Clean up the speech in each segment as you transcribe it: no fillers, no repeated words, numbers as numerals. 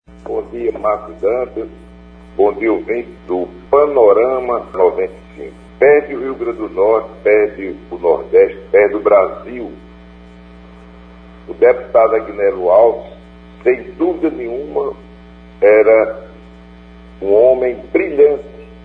Bom dia, Márcio Dantas. Bom dia, ouvinte do Panorama 95. Perde o Rio Grande do Norte, perde o Nordeste, perde o Brasil. O deputado Agnello Alves, sem dúvida nenhuma, era um homem brilhante,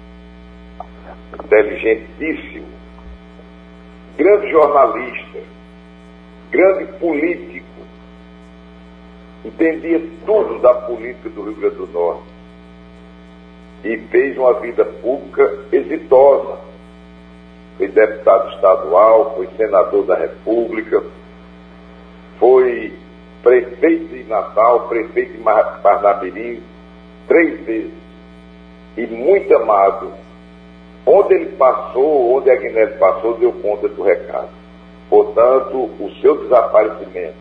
inteligentíssimo, grande jornalista, grande político, entendia tudo da política do Rio Grande do Norte e fez uma vida pública exitosa. Foi deputado estadual, foi senador da República, foi prefeito de Natal, prefeito de Parnamirim, 3 vezes, e muito amado. Onde ele passou, onde Agnello passou, deu conta do recado. Portanto, o seu desaparecimento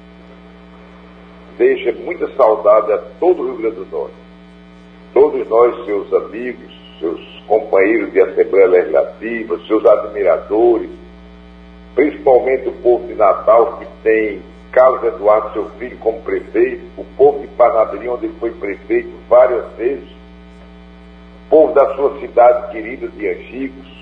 deixa muita saudade a todo o Rio Grande do Norte. Todos nós, seus amigos, seus companheiros de Assembleia Legislativa, seus admiradores, principalmente o povo de Natal, que tem Carlos Eduardo, seu filho, como prefeito, o povo de Parnamirim, onde ele foi prefeito várias vezes, o povo da sua cidade querida de Angicos,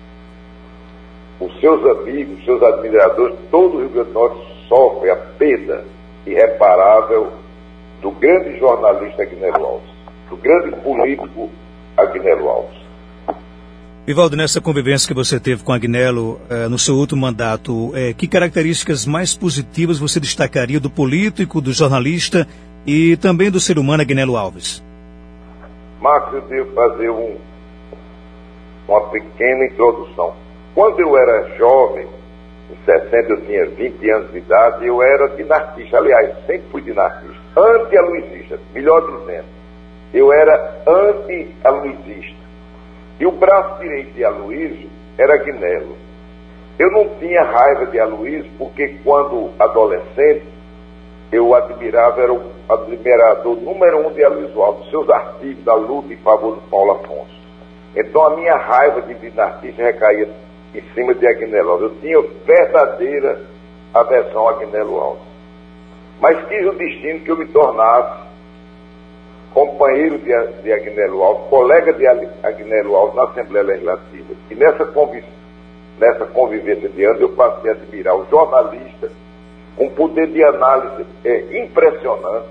os seus amigos, seus admiradores, todo o Rio Grande do Norte sofre a perda irreparável do grande jornalista Agnello Alves, do grande político Agnello Alves. Vivaldo, nessa convivência que você teve com Agnello no seu último mandato, que características mais positivas você destacaria do político, do jornalista e também do ser humano Agnello Alves? Marcos, eu devo fazer uma pequena introdução. Quando eu era jovem, em 60 eu tinha 20 anos de idade, eu era dinarquista, aliás, sempre fui dinarquista, anti-aloysista, melhor dizendo, eu era anti-aloysista. E o braço direito de Aloysio era Agnello. Eu não tinha raiva de Aloysio, porque quando adolescente, eu admirava, era o admirador número 1 de Aloysio Alves, seus artigos da luta em favor do Paulo Afonso. Então a minha raiva de dinarquista recaía em cima de Agnello Alves. Eu tinha verdadeira aversão a Agnello Alves. Mas quis o destino que eu me tornasse companheiro de Agnello Alves, colega de Agnello Alves na Assembleia Legislativa. E nessa convivência de anos eu passei a admirar o jornalista com poder de análise impressionante,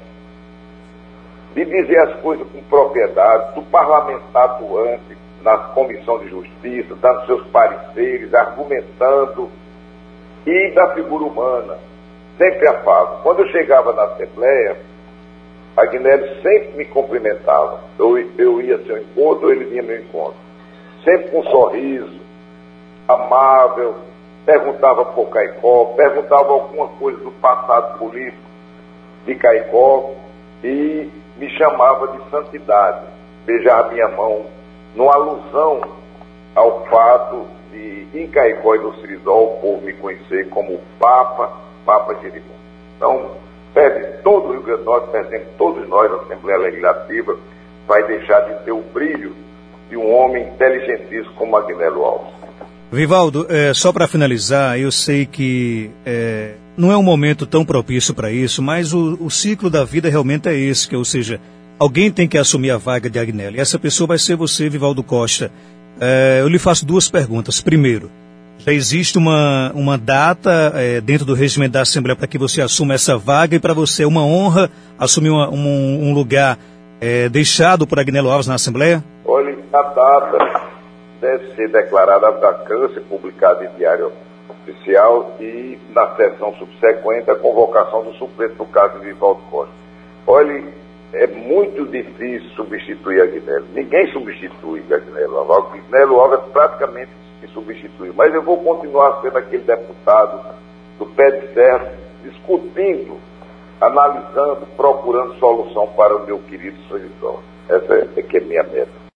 de dizer as coisas com propriedade, do parlamentar atuante na Comissão de Justiça, dando seus pareceres, argumentando, e da figura humana, sempre afável. Quando eu chegava na Assembleia, Agnello sempre me cumprimentava. Eu ia ao seu encontro, ele vinha ao meu encontro. Sempre com um sorriso, amável, perguntava por Caicó, perguntava alguma coisa do passado político de Caicó e me chamava de santidade. Beijava minha mão, numa alusão ao fato de, em Caicó e no Seridó, o povo me conhecer como Papa Jerimum. Então, perde todo o Rio Grande do Norte, perdemos todos nós, a Assembleia Legislativa, vai deixar de ter o brilho de um homem inteligentíssimo como Agnello Alves. Vivaldo, só para finalizar, eu sei que não é um momento tão propício para isso, mas o ciclo da vida realmente é esse, ou seja, alguém tem que assumir a vaga de Agnello, e essa pessoa vai ser você, Vivaldo Costa. Eu lhe faço 2 perguntas. Primeiro, já existe uma data dentro do regimento da Assembleia para que você assuma essa vaga, e para você é uma honra assumir um lugar deixado por Agnello Alves na Assembleia? Olha, a data deve ser declarada a vacância, publicada em Diário Oficial, e na sessão subsequente a convocação do suplente no caso de Vivaldo Costa. Olha, é muito difícil substituir Agnello. Ninguém substitui Agnello Alves. Agnello Alves é praticamente substituir, mas eu vou continuar sendo aquele deputado do pé de serra, discutindo, analisando, procurando solução para o meu querido servidor. Essa é que é minha meta.